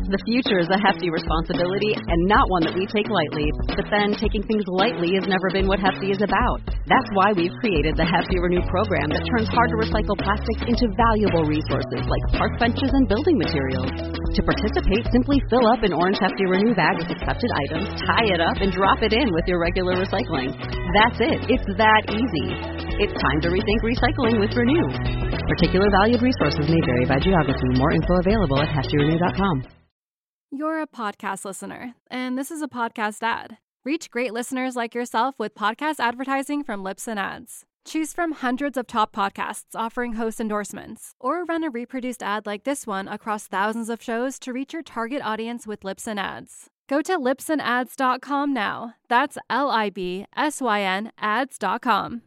The future is a hefty responsibility and not one that we take lightly. But then, taking things lightly has never been what Hefty is about. That's why we've created the Hefty Renew program that turns hard-to-recycle plastics into valuable resources like park benches and building materials. To participate, simply fill up an orange Hefty Renew bag with accepted items, tie it up, and drop it in with your regular recycling. That's it. It's that easy. It's time to rethink recycling with Renew. Particular valued resources may vary by geography. More info available at heftyrenew.com. You're a podcast listener, and this is a podcast ad. Reach great listeners like yourself with podcast advertising from Libsyn Ads. Choose from hundreds of top podcasts offering host endorsements, or run a reproduced ad like this one across thousands of shows to reach your target audience with Libsyn Ads. Go to libsynads.com now. That's LIBSYN ads.com.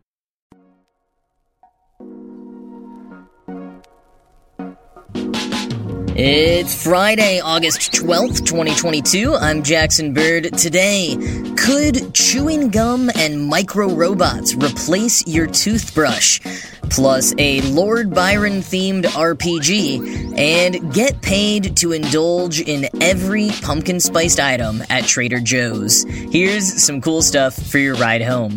It's Friday, August 12th, 2022. I'm Jackson Bird. Today, could chewing gum and micro-robots replace your toothbrush? Plus a Lord Byron-themed RPG, and get paid to indulge in every pumpkin-spiced item at Trader Joe's. Here's some cool stuff for your ride home.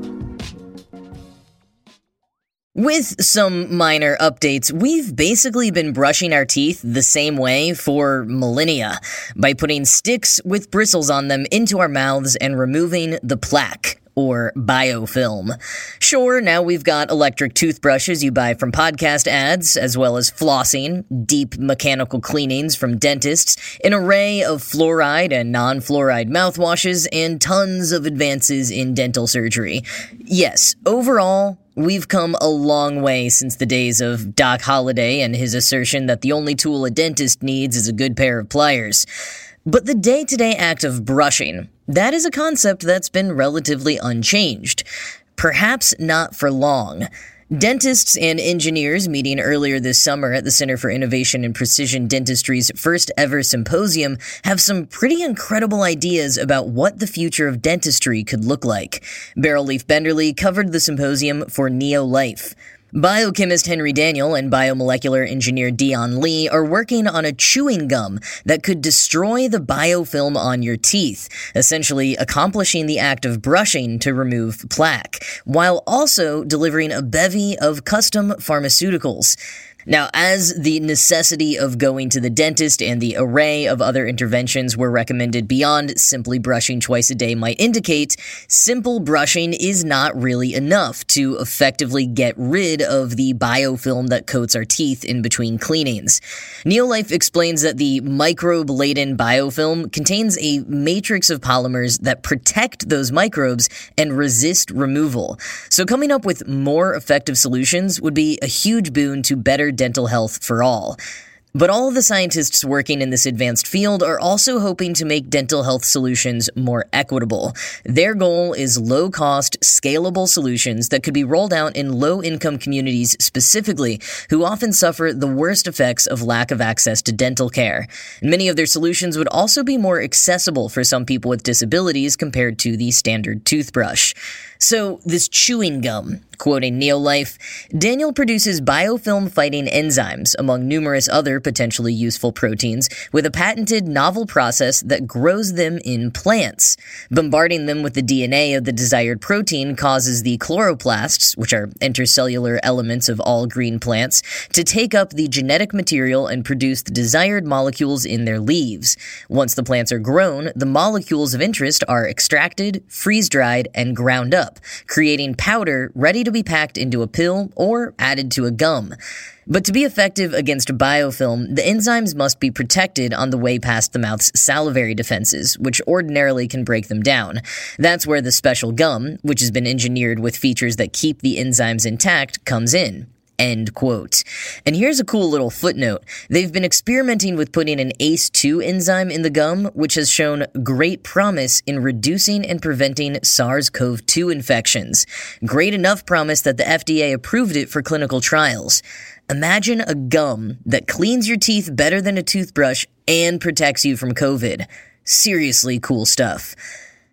With some minor updates, we've basically been brushing our teeth the same way for millennia, by putting sticks with bristles on them into our mouths and removing the plaque, or biofilm. Sure, now we've got electric toothbrushes you buy from podcast ads, as well as flossing, deep mechanical cleanings from dentists, an array of fluoride and non-fluoride mouthwashes, and tons of advances in dental surgery. Yes, overall, we've come a long way since the days of Doc Holliday and his assertion that the only tool a dentist needs is a good pair of pliers. But the day-to-day act of brushing, that is a concept that's been relatively unchanged. Perhaps not for long. Dentists and engineers meeting earlier this summer at the Center for Innovation in Precision Dentistry's first ever symposium have some pretty incredible ideas about what the future of dentistry could look like. Beryl Leaf Benderly covered the symposium for Neolife. Biochemist Henry Daniel and biomolecular engineer Dion Lee are working on a chewing gum that could destroy the biofilm on your teeth, essentially accomplishing the act of brushing to remove plaque, while also delivering a bevy of custom pharmaceuticals. Now, as the necessity of going to the dentist and the array of other interventions were recommended beyond simply brushing twice a day might indicate, simple brushing is not really enough to effectively get rid of the biofilm that coats our teeth in between cleanings. Neolife explains that the microbe-laden biofilm contains a matrix of polymers that protect those microbes and resist removal. So coming up with more effective solutions would be a huge boon to better dental health for all. But all of the scientists working in this advanced field are also hoping to make dental health solutions more equitable. Their goal is low-cost, scalable solutions that could be rolled out in low-income communities specifically, who often suffer the worst effects of lack of access to dental care. Many of their solutions would also be more accessible for some people with disabilities compared to the standard toothbrush. So, this chewing gum, quoting Neolife, Daniel produces biofilm-fighting enzymes, among numerous other potentially useful proteins, with a patented novel process that grows them in plants. Bombarding them with the DNA of the desired protein causes the chloroplasts, which are intercellular elements of all green plants, to take up the genetic material and produce the desired molecules in their leaves. Once the plants are grown, the molecules of interest are extracted, freeze-dried, and ground up, creating powder ready to be packed into a pill or added to a gum. But to be effective against biofilm, the enzymes must be protected on the way past the mouth's salivary defenses, which ordinarily can break them down. That's where the special gum, which has been engineered with features that keep the enzymes intact, comes in. End quote. And here's a cool little footnote. They've been experimenting with putting an ACE2 enzyme in the gum, which has shown great promise in reducing and preventing SARS-CoV-2 infections. Great enough promise that the FDA approved it for clinical trials. Imagine a gum that cleans your teeth better than a toothbrush and protects you from COVID. Seriously cool stuff.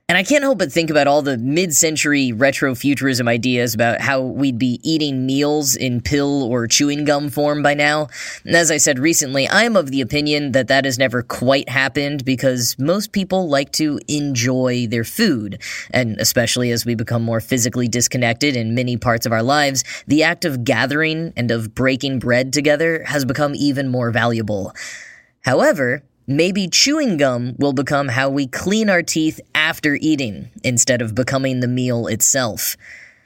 And I can't help but think about all the mid-century retrofuturism ideas about how we'd be eating meals in pill or chewing gum form by now. And as I said recently, I am of the opinion that that has never quite happened because most people like to enjoy their food. And especially as we become more physically disconnected in many parts of our lives, the act of gathering and of breaking bread together has become even more valuable. However, maybe chewing gum will become how we clean our teeth after eating, instead of becoming the meal itself.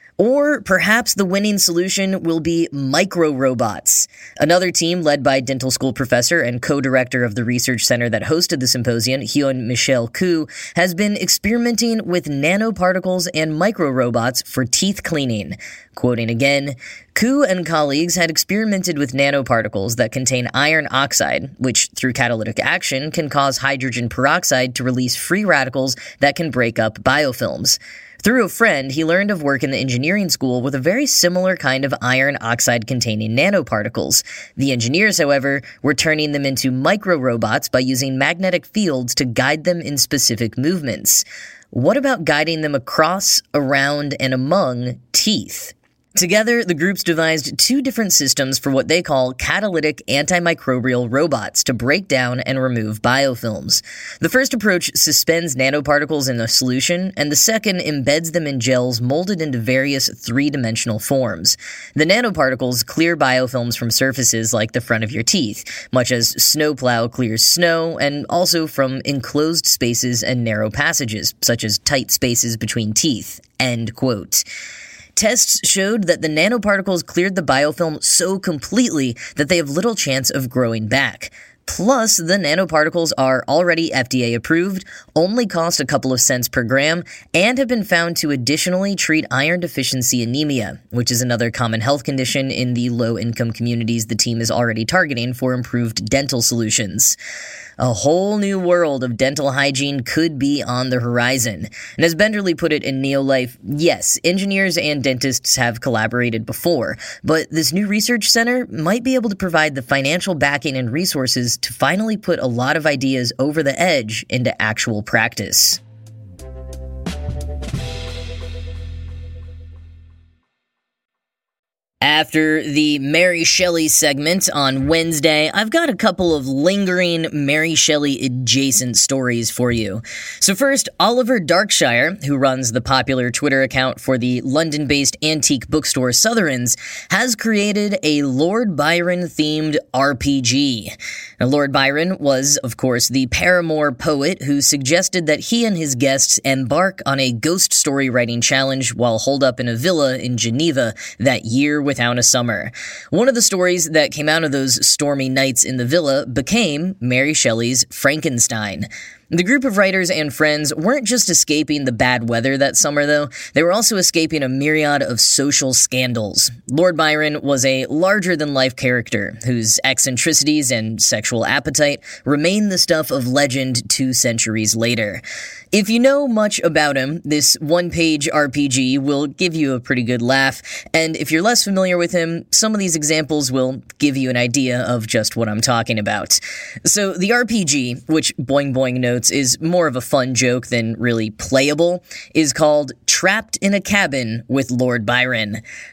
Or perhaps the winning solution will be micro-robots. Another team led by dental school professor and co-director of the research center that hosted the symposium, Hyun-Michel Koo, has been experimenting with nanoparticles and micro-robots for teeth cleaning. Quoting again, Koo and colleagues had experimented with nanoparticles that contain iron oxide, which through catalytic action can cause hydrogen peroxide to release free radicals that can break up biofilms. Through a friend, he learned of work in the engineering school with a very similar kind of iron oxide-containing nanoparticles. The engineers, however, were turning them into micro-robots by using magnetic fields to guide them in specific movements. What about guiding them across, around, and among teeth? Together, the groups devised two different systems for what they call catalytic antimicrobial robots to break down and remove biofilms. The first approach suspends nanoparticles in a solution, and the second embeds them in gels molded into various three-dimensional forms. The nanoparticles clear biofilms from surfaces like the front of your teeth, much as snowplow clears snow, and also from enclosed spaces and narrow passages, such as tight spaces between teeth. End quote. Tests showed that the nanoparticles cleared the biofilm so completely that they have little chance of growing back. Plus, the nanoparticles are already FDA approved, only cost a couple of cents per gram, and have been found to additionally treat iron deficiency anemia, which is another common health condition in the low-income communities the team is already targeting for improved dental solutions. A whole new world of dental hygiene could be on the horizon. And as Benderly put it in Neolife, yes, engineers and dentists have collaborated before, but this new research center might be able to provide the financial backing and resources to finally put a lot of ideas over the edge into actual practice. After the Mary Shelley segment on Wednesday, I've got a couple of lingering Mary Shelley adjacent stories for you. So first, Oliver Darkshire, who runs the popular Twitter account for the London-based antique bookstore Southrons, has created a Lord Byron-themed RPG. Now, Lord Byron was, of course, the Paramore poet who suggested that he and his guests embark on a ghost story writing challenge while holed up in a villa in Geneva that year without a summer. One of the stories that came out of those stormy nights in the villa became Mary Shelley's Frankenstein. The group of writers and friends weren't just escaping the bad weather that summer, though. They were also escaping a myriad of social scandals. Lord Byron was a larger-than-life character whose eccentricities and sexual appetite remain the stuff of legend 2 centuries later. If you know much about him, this one-page RPG will give you a pretty good laugh, and if you're less familiar with him, some of these examples will give you an idea of just what I'm talking about. So the RPG, which Boing Boing notes is more of a fun joke than really playable, is called Trapped in a Cabin with Lord Byron.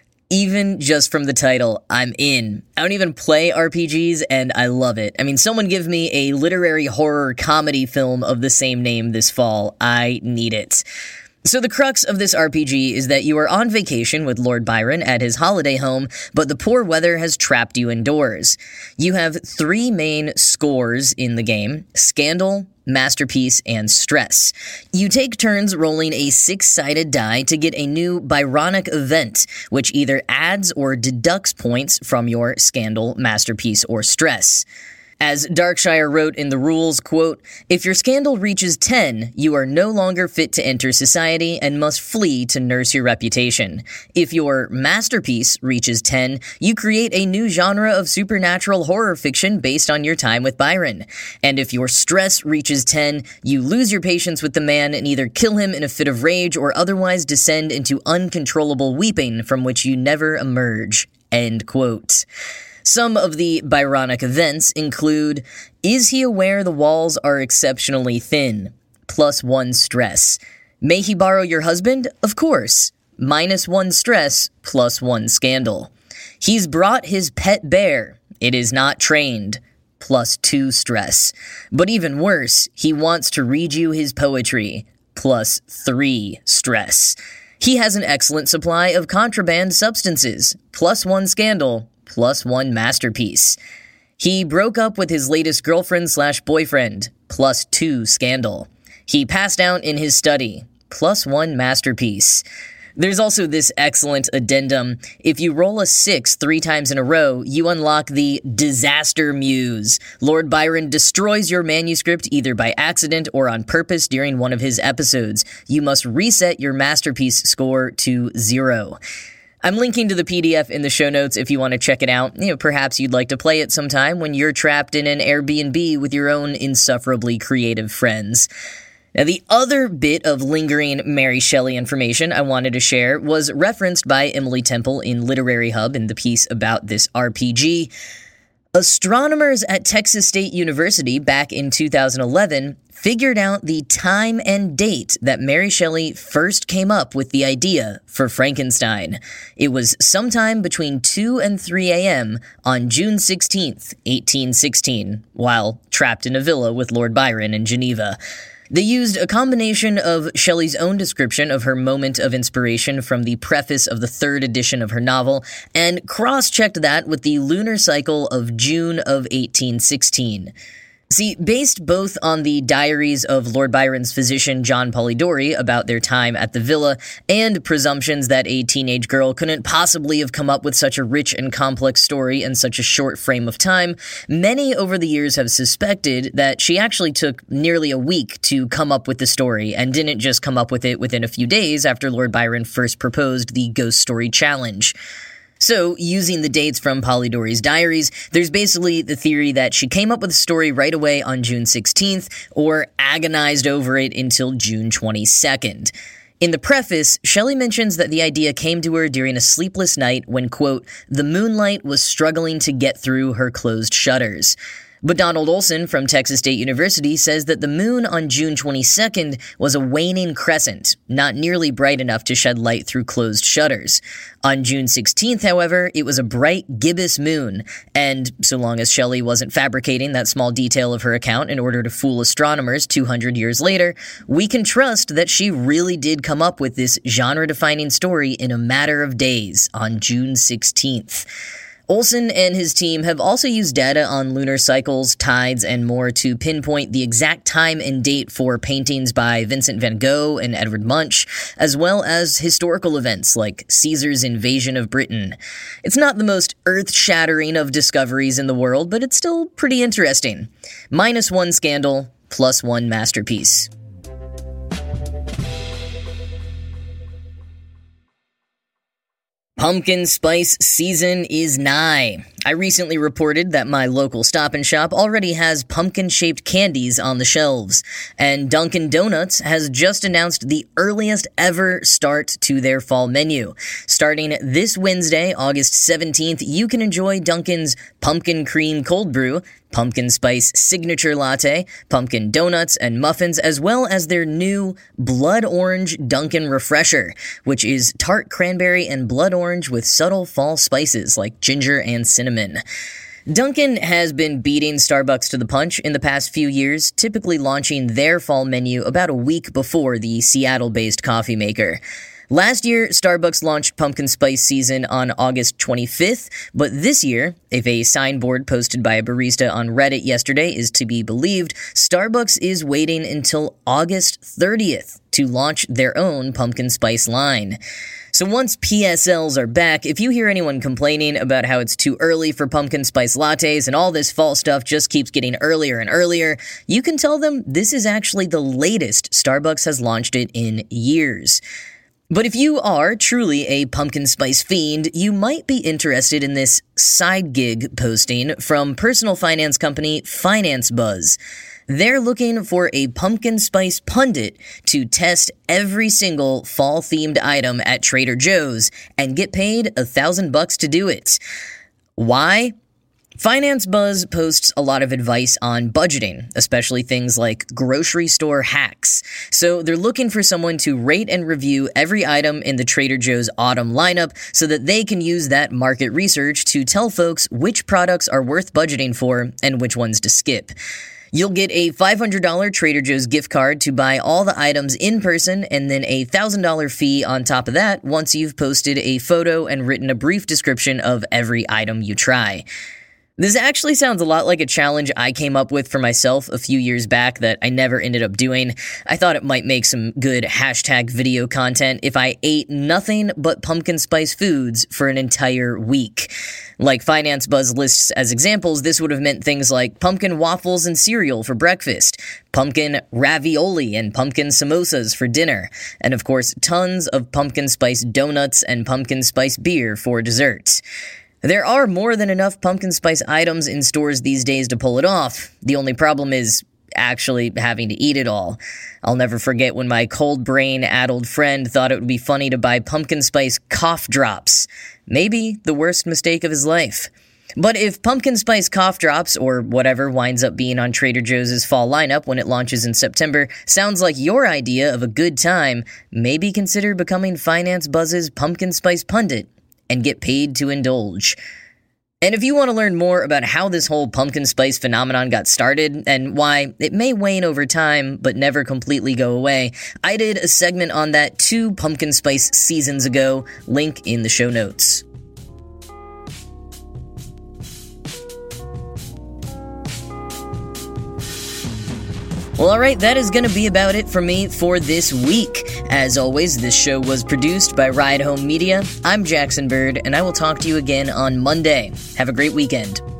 Even just from the title, I'm in. I don't even play RPGs, and I love it. I mean, someone give me a literary horror comedy film of the same name this fall. I need it. So the crux of this RPG is that you are on vacation with Lord Byron at his holiday home, but the poor weather has trapped you indoors. You have 3 main scores in the game: Scandal, Masterpiece, and Stress. You take turns rolling a 6-sided die to get a new Byronic event, which either adds or deducts points from your Scandal, Masterpiece, or Stress. As Darkshire wrote in the rules, quote, "If your scandal reaches 10, you are no longer fit to enter society and must flee to nurse your reputation. If your masterpiece reaches 10, you create a new genre of supernatural horror fiction based on your time with Byron. And if your stress reaches 10, you lose your patience with the man and either kill him in a fit of rage or otherwise descend into uncontrollable weeping from which you never emerge." End quote. Some of the Byronic events include: Is he aware the walls are exceptionally thin? +1 stress. May he borrow your husband? Of course. -1 stress, +1 scandal. He's brought his pet bear. It is not trained. +2 stress. But even worse, he wants to read you his poetry. +3 stress. He has an excellent supply of contraband substances. +1 scandal, +1 masterpiece. He broke up with his latest girlfriend/boyfriend. +2 scandal. He passed out in his study. +1 masterpiece. There's also this excellent addendum. If you roll a 6 3 times in a row, you unlock the Disaster Muse. Lord Byron destroys your manuscript either by accident or on purpose during one of his episodes. You must reset your masterpiece score to 0. I'm linking to the PDF in the show notes if you want to check it out. Perhaps you'd like to play it sometime when you're trapped in an Airbnb with your own insufferably creative friends. Now, the other bit of lingering Mary Shelley information I wanted to share was referenced by Emily Temple in Literary Hub in the piece about this RPG. Astronomers at Texas State University back in 2011 figured out the time and date that Mary Shelley first came up with the idea for Frankenstein. It was sometime between 2 and 3 a.m. on June 16th, 1816, while trapped in a villa with Lord Byron in Geneva. They used a combination of Shelley's own description of her moment of inspiration from the preface of the 3rd edition of her novel, and cross-checked that with the lunar cycle of June of 1816. See, based both on the diaries of Lord Byron's physician John Polidori about their time at the villa, and presumptions that a teenage girl couldn't possibly have come up with such a rich and complex story in such a short frame of time, many over the years have suspected that she actually took nearly a week to come up with the story, and didn't just come up with it within a few days after Lord Byron first proposed the Ghost Story Challenge. So, using the dates from Polidori's diaries, there's basically the theory that she came up with the story right away on June 16th, or agonized over it until June 22nd. In the preface, Shelley mentions that the idea came to her during a sleepless night when, quote, the moonlight was struggling to get through her closed shutters. But Donald Olson from Texas State University says that the moon on June 22nd was a waning crescent, not nearly bright enough to shed light through closed shutters. On June 16th, however, it was a bright gibbous moon, and so long as Shelley wasn't fabricating that small detail of her account in order to fool astronomers 200 years later, we can trust that she really did come up with this genre-defining story in a matter of days on June 16th. Olson and his team have also used data on lunar cycles, tides, and more to pinpoint the exact time and date for paintings by Vincent van Gogh and Edvard Munch, as well as historical events like Caesar's invasion of Britain. It's not the most earth-shattering of discoveries in the world, but it's still pretty interesting. -1 scandal, +1 masterpiece. Pumpkin spice season is nigh. I recently reported that my local Stop & Shop already has pumpkin-shaped candies on the shelves, and Dunkin' Donuts has just announced the earliest ever start to their fall menu. Starting this Wednesday, August 17th, you can enjoy Dunkin's Pumpkin Cream Cold Brew, Pumpkin Spice Signature Latte, Pumpkin Donuts and Muffins, as well as their new Blood Orange Dunkin' Refresher, which is tart cranberry and blood orange with subtle fall spices like ginger and cinnamon. Dunkin' has been beating Starbucks to the punch in the past few years, typically launching their fall menu about a week before the Seattle-based coffee maker. Last year, Starbucks launched Pumpkin Spice Season on August 25th, but this year, if a signboard posted by a barista on Reddit yesterday is to be believed, Starbucks is waiting until August 30th to launch their own pumpkin spice line. So once PSLs are back, if you hear anyone complaining about how it's too early for pumpkin spice lattes and all this fall stuff just keeps getting earlier and earlier, you can tell them this is actually the latest Starbucks has launched it in years. But if you are truly a pumpkin spice fiend, you might be interested in this side gig posting from personal finance company Finance Buzz. They're looking for a pumpkin spice pundit to test every single fall-themed item at Trader Joe's and get paid $1,000 to do it. Why? Finance Buzz posts a lot of advice on budgeting, especially things like grocery store hacks. So they're looking for someone to rate and review every item in the Trader Joe's autumn lineup so that they can use that market research to tell folks which products are worth budgeting for and which ones to skip. You'll get a $500 Trader Joe's gift card to buy all the items in person, and then a $1,000 fee on top of that once you've posted a photo and written a brief description of every item you try. This actually sounds a lot like a challenge I came up with for myself a few years back that I never ended up doing. I thought it might make some good hashtag video content if I ate nothing but pumpkin spice foods for an entire week. Like Finance Buzz lists as examples, this would have meant things like pumpkin waffles and cereal for breakfast, pumpkin ravioli and pumpkin samosas for dinner, and of course tons of pumpkin spice donuts and pumpkin spice beer for dessert. There are more than enough pumpkin spice items in stores these days to pull it off. The only problem is actually having to eat it all. I'll never forget when my cold brain-addled friend thought it would be funny to buy pumpkin spice cough drops. Maybe the worst mistake of his life. But if pumpkin spice cough drops, or whatever winds up being on Trader Joe's fall lineup when it launches in September, sounds like your idea of a good time, maybe consider becoming Finance Buzz's pumpkin spice pundit and get paid to indulge. And if you want to learn more about how this whole pumpkin spice phenomenon got started and why it may wane over time but never completely go away, I did a segment on that 2 pumpkin spice seasons ago, link in the show notes. Well, alright, that is going to be about it for me for this week. As always, this show was produced by Ride Home Media. I'm Jackson Bird, and I will talk to you again on Monday. Have a great weekend.